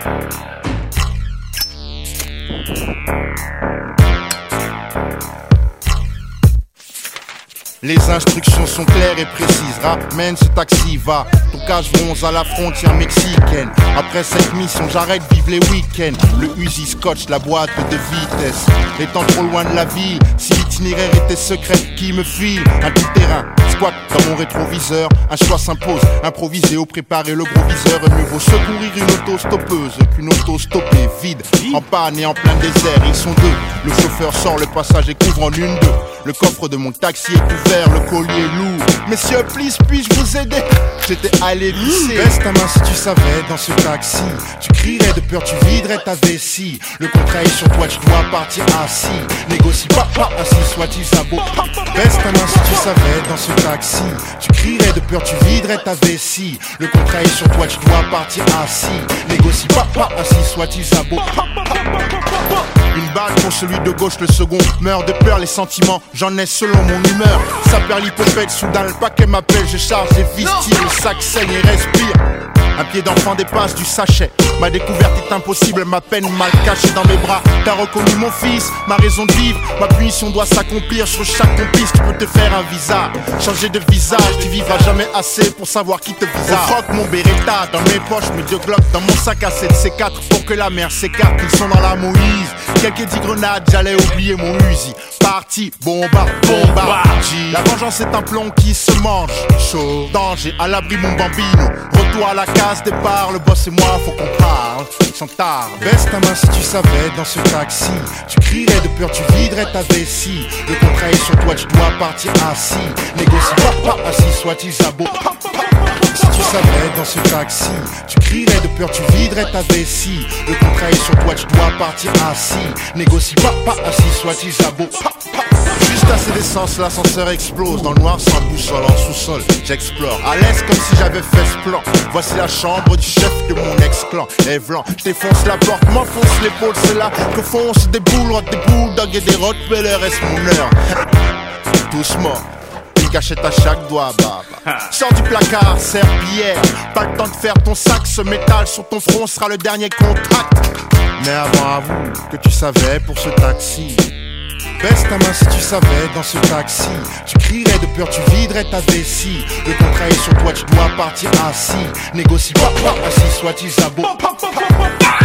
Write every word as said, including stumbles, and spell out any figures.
Les instructions sont claires et précises. Ramène ce taxi, va. Ton cache bronze à la frontière mexicaine. Après cette mission, j'arrête, vive les week-ends. Le Uzi scotch, la boîte de vitesse. Étant trop loin de la ville, si l'itinéraire était secret, qui me file un tout-terrain. Squat dans mon rétroviseur, un choix s'impose. Improviser ou préparer le gros viseur. Mieux vaut secourir une auto stoppeuse qu'une auto stoppée vide. En panne et en plein désert, ils sont deux. Le chauffeur sort, le passager couvre en une d'eux. Le coffre de mon taxi est ouvert, le collier lourd. Messieurs, please, puis-je vous aider? J'étais allé visser. Baisse ta main si tu savais dans ce taxi. Tu crierais de peur, tu viderais ta vessie. Le contrat est sur toi, tu dois partir assis. Négocie pas, pas assis, soit-il sabot. Baisse ta main si tu savais dans ce taxi. Tu crierais de peur, tu viderais ta vessie. Le contrat est sur toi, tu dois partir assis. Négocie pas, pas assis, soit-il sabot. Une balle pour celui de gauche, le second meurt de peur, les sentiments, j'en ai selon mon humeur. Ça perd l'hypopète, soudain le paquet m'appelle, je charge les vistiges, le sac saigne et respire. Un pied d'enfant dépasse du sachet. Ma découverte est impossible, ma peine mal cachée dans mes bras. T'as reconnu mon fils, ma raison de vivre. Ma punition doit s'accomplir sur chaque complice. Tu peux te faire un visa, changer de visage. Tu vivras jamais assez pour savoir qui te visa. Au froc mon Beretta, dans mes poches, mes deux glocks. Dans mon sac à sept C quatre pour que la mer s'écarte. Ils sont dans la Moïse. Quelques dix grenades, j'allais oublier mon Uzi. Parti, bomba, bomba. La vengeance est un plomb qui se mange. Chaud, danger, à l'abri mon bambino. Retour à la case départ, le boss et moi, faut qu'on parle. Sans tard. Baisse ta main si tu savais dans ce taxi. Tu crierais de peur, tu viderais ta vessie. Le contrat est sur toi, tu dois partir assis. Négocie pas, pas assis, soit-il sabot. Si tu savais dans ce taxi, tu crierais de peur, tu viderais ta vessie. Le contrat est sur toi, tu dois partir assis. Négocie pas, pas assis, soit-il sabot. Juste assez d'essence, l'ascenseur explose. Dans le noir sans boussole, en sous-sol, j'explore. À l'aise comme si j'avais fait ce plan. Voici la chambre du chef de mon ex-clan. Evlan, je défonce la porte, m'enfonce l'épaule. C'est là que foncent des boules, des bulldogs et des rottweilers. Est-ce mon heure? Tous morts. Une cachette à chaque doigt, bah, bah. Sors du placard, serpillière. Pas le temps de faire ton sac, ce métal sur ton front sera le dernier contract. Mais avant, avoue que tu savais pour ce taxi. Baisse ta main si tu savais dans ce taxi. Tu crierais de peur, tu viderais ta vessie. Le contrat est sur toi, tu dois partir assis. Négocie pas, pas assis, soit-il sabot.